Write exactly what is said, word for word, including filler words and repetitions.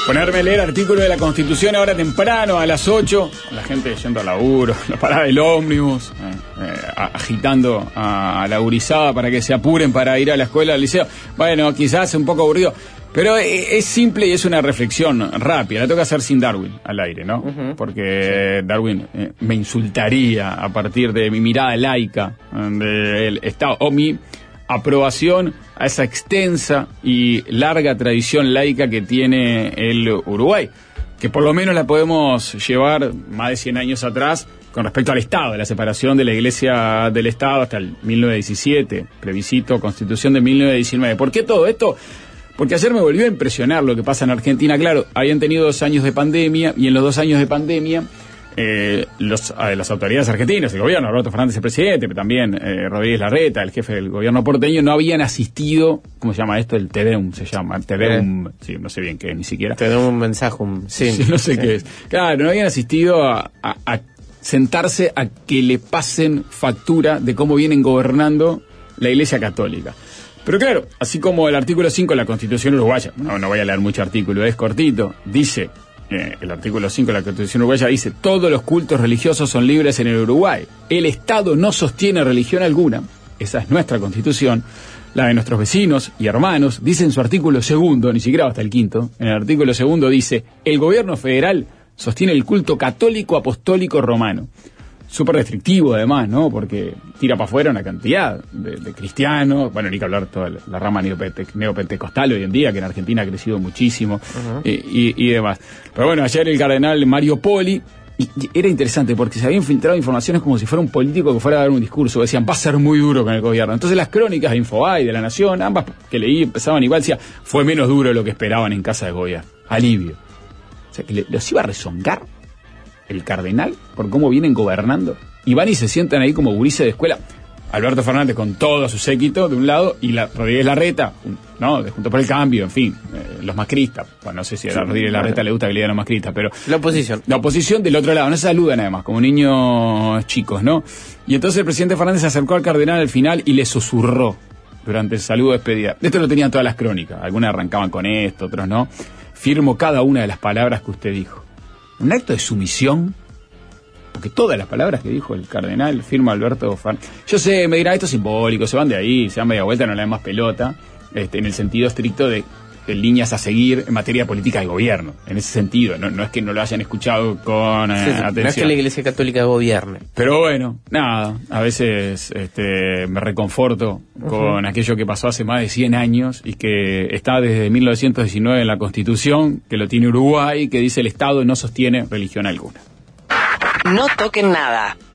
Ponerme a leer artículos de la Constitución ahora temprano, a las ocho, la gente yendo al laburo, la parada del ómnibus, eh, eh, agitando a, a la gurizada para que se apuren para ir a la escuela, al liceo. Bueno, quizás es un poco aburrido, pero es, es simple y es una reflexión rápida. La tengo que hacer sin Darwin al aire, ¿no? Uh-huh. Porque sí. Darwin eh, me insultaría a partir de mi mirada laica del Estado, o mi aprobación a esa extensa y larga tradición laica que tiene el Uruguay, que por lo menos la podemos llevar más de cien años atrás con respecto al Estado, de la separación de la Iglesia del Estado hasta el mil novecientos diecisiete, plebiscito, Constitución de mil novecientos diecinueve. ¿Por qué todo esto? Porque ayer me volvió a impresionar lo que pasa en Argentina. Claro, habían tenido dos años de pandemia y en los dos años de pandemia Eh, los, eh, las autoridades argentinas, el gobierno, Alberto Fernández el presidente, pero también eh, Rodríguez Larreta, el jefe del gobierno porteño, no habían asistido, ¿cómo se llama esto? El Te Deum se llama, Te Deum, eh. sí, no sé bien qué, ni siquiera. Te Deum un mensaje, sí. sí no sé sí. qué es. Claro, no habían asistido a, a, a sentarse a que le pasen factura de cómo vienen gobernando la Iglesia Católica. Pero claro, así como el artículo cinco de la Constitución uruguaya, no, no voy a leer mucho artículo, es cortito, dice... Eh, el artículo cinco de la Constitución uruguaya dice: todos los cultos religiosos son libres en el Uruguay. El Estado no sostiene religión alguna. Esa es nuestra Constitución. La de nuestros vecinos y hermanos dice en su artículo segundo, ni siquiera hasta el quinto, en el artículo segundo dice: el gobierno federal sostiene el culto católico apostólico romano. Súper restrictivo además, ¿no? Porque tira para afuera una cantidad de, de cristianos, bueno, ni que hablar toda la, la rama neopente, neopentecostal hoy en día, que en Argentina ha crecido muchísimo, uh-huh. y, y, y demás. Pero bueno, ayer el cardenal Mario Poli, y, y era interesante porque se habían filtrado informaciones como si fuera un político que fuera a dar un discurso, decían, va a ser muy duro con el gobierno. Entonces las crónicas de Infobae, de La Nación, ambas que leí empezaban igual, decía, fue menos duro de lo que esperaban en casa de gobierno. Alivio. O sea, que le, los iba a rezongar el cardenal por cómo vienen gobernando, y van y se sientan ahí como gurises de escuela, Alberto Fernández con todo su séquito de un lado y la Rodríguez Larreta, no, de Juntos por el Cambio, en fin, eh, los macristas, bueno, no sé si a la Rodríguez Larreta le gusta que le digan los macristas, pero la oposición la oposición del otro lado, no se saludan además como niños chicos, ¿no? Y entonces el presidente Fernández se acercó al cardenal al final y le susurró durante el saludo de despedida. Esto lo tenían todas las crónicas, algunas arrancaban con esto, otros no. Firmo cada una de las palabras que usted dijo. Un acto de sumisión, porque todas las palabras que dijo el cardenal firma Alberto Fernández. Yo sé, me dirá, esto es simbólico, se van de ahí, se dan media vuelta, no le dan más pelota, este, en el sentido estricto de, de líneas a seguir en materia de política de gobierno, en ese sentido, no, no es que no lo hayan escuchado con eh, sí, sí, atención. No es que la Iglesia Católica gobierne. Pero bueno, nada, a veces este, me reconforto con uh-huh. aquello que pasó hace más de cien años y que está desde mil novecientos diecinueve en la Constitución, que lo tiene Uruguay, que dice el Estado no sostiene religión alguna. No toquen nada.